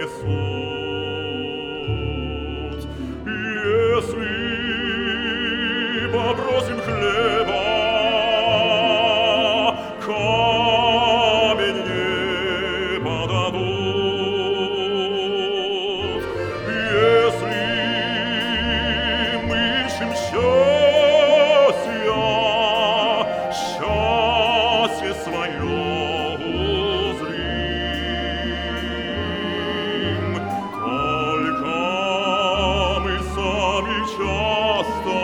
несут. Если попросим хлеба, камень не подадут. Если мы ищем счастье свое узрим. Только мы сами часто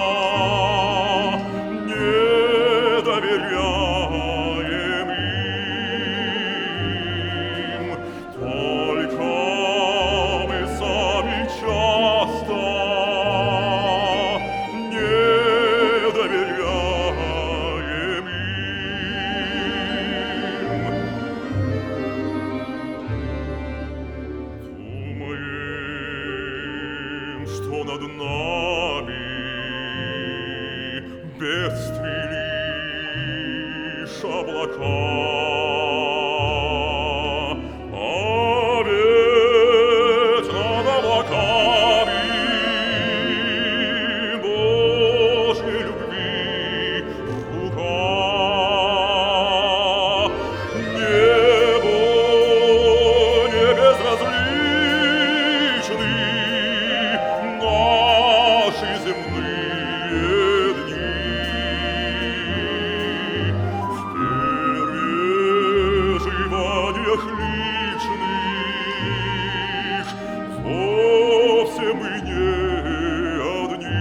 не доверяем им. Только мы сами часто не доверяем им. Думаем, что над нами бедствий лишь облака, а ведь над облаками Божьей любви рука. Небо не безразличны наши земные дни. В переживаниях личных вовсе мы не одни.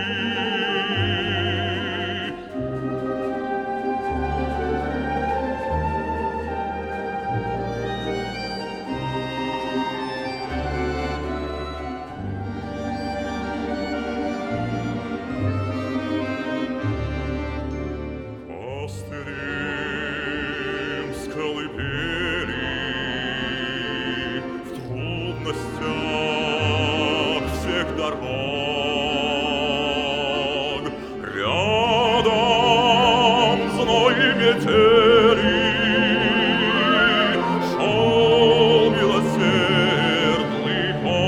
Пастырем с колыбели в трудностях всех дорог, рядом зной и метели шел милосердный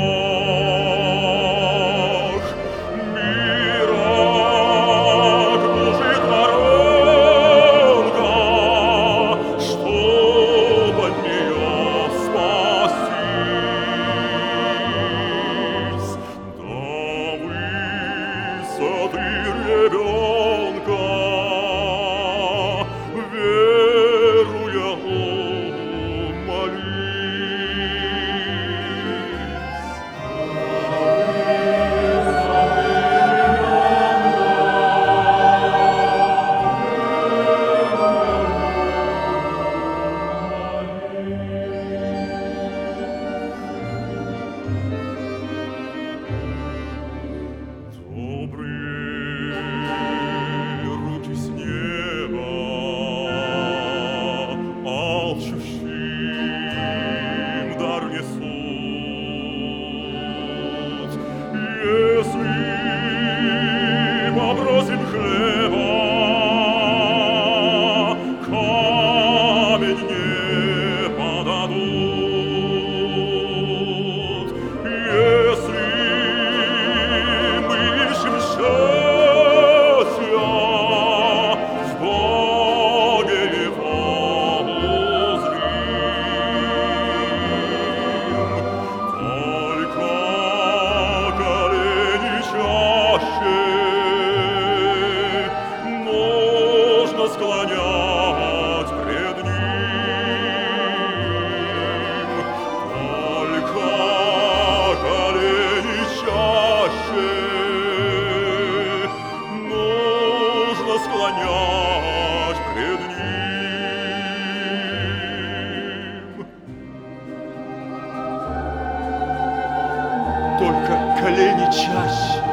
Бог. Мира кружит воронка, чтоб от нее спастись. До высоты ребенка, веруя, молись. Добрые руки с неба, алчущим дар несут. Если попросим хлеба, камень не подадут. Если мы ищем счастья, в Боге его узрим. Только колени чаще нужно склонять пред ним. Только колени чаще нужно склонять пред ним. Только колени чаще.